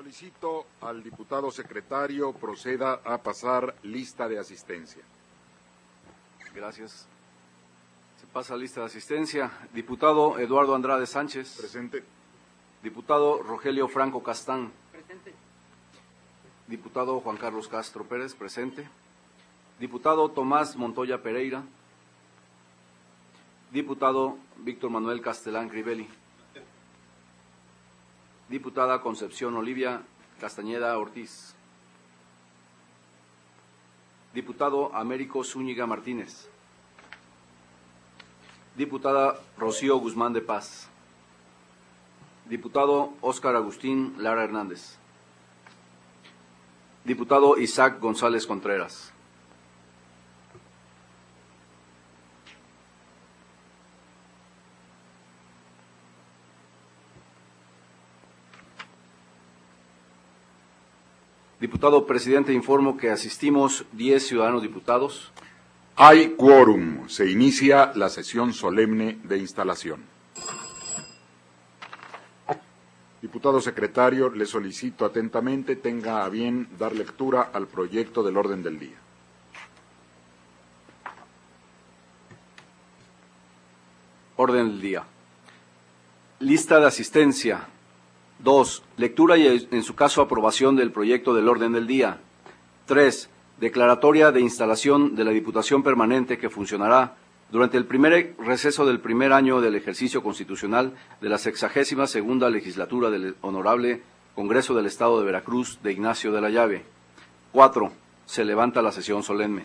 Solicito al diputado secretario proceda a pasar lista de asistencia. Gracias. Se pasa lista de asistencia. Diputado Eduardo Andrade Sánchez. Presente. Diputado Rogelio Franco Castán. Presente. Diputado Juan Carlos Castro Pérez. Presente. Diputado Tomás Montoya Pereira. Diputado Víctor Manuel Castelán Crivelli. Diputada Concepción Olivia Castañeda Ortiz. Diputado Américo Zúñiga Martínez. Diputada Rocío Guzmán de Paz. Diputado Óscar Agustín Lara Hernández. Diputado Isaac González Contreras. Diputado presidente, informo que asistimos 10 ciudadanos diputados. Hay quórum. Se inicia la sesión solemne de instalación. Diputado secretario, le solicito atentamente tenga a bien dar lectura al proyecto del orden del día. Orden del día. Lista de asistencia. 2. Lectura y, en su caso, aprobación del proyecto del orden del día. 3. Declaratoria de instalación de la Diputación Permanente que funcionará durante el primer receso del primer año del ejercicio constitucional de la 62ª legislatura del Honorable Congreso del Estado de Veracruz de Ignacio de la Llave. 4. Se levanta la sesión solemne.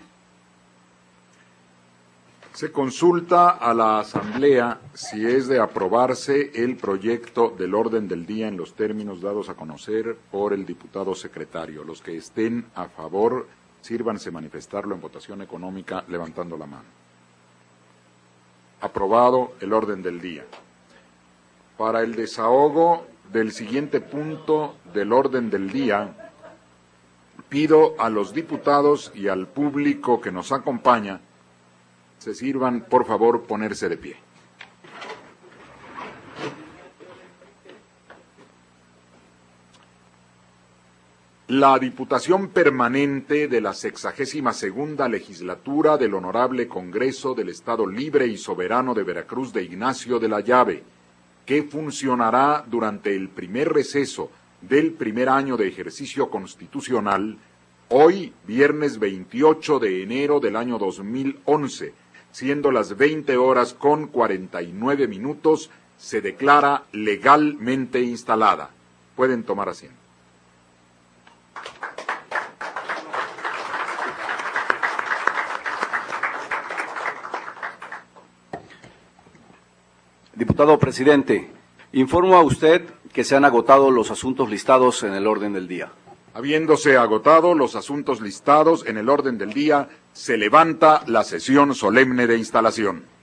Se consulta a la Asamblea si es de aprobarse el proyecto del orden del día en los términos dados a conocer por el diputado secretario. Los que estén a favor, sírvanse manifestarlo en votación económica levantando la mano. Aprobado el orden del día. Para el desahogo del siguiente punto del orden del día, pido a los diputados y al público que nos acompaña se sirvan, por favor, ponerse de pie. La Diputación Permanente de la 62ª Legislatura del Honorable Congreso del Estado Libre y Soberano de Veracruz de Ignacio de la Llave, que funcionará durante el primer receso del primer año de ejercicio constitucional, hoy, viernes 28 de enero del año 2011, siendo las 20:49, se declara legalmente instalada. Pueden tomar asiento. Diputado presidente, informo a usted que se han agotado los asuntos listados en el orden del día. Habiéndose agotado los asuntos listados en el orden del día, se levanta la sesión solemne de instalación.